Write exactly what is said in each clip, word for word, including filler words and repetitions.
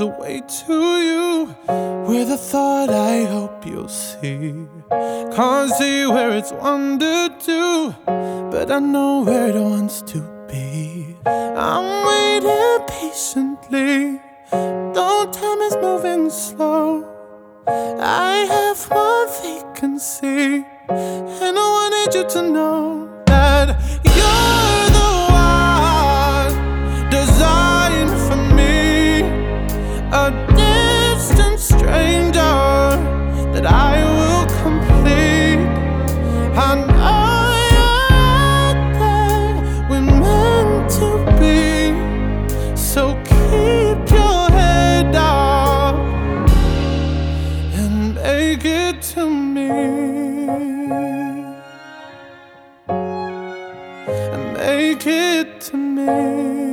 a way to you, with a thought I hope you'll see. Can't see where it's wandered to, but I know where it wants to be. I'm waiting patiently, though time is moving slow. I have one vacancy, and I wanted you to know that you're the one designed for me, a distant stranger that I will complete. I know you're out there, we're meant to be, so keep your head up and make it to me, and make it to me.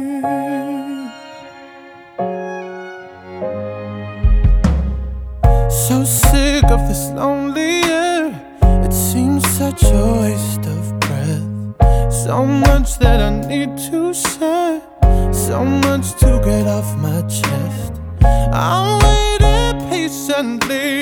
So sick of this lonely air, it seems such a waste of breath. So much that I need to share, so much to get off my chest. I'm waiting patiently,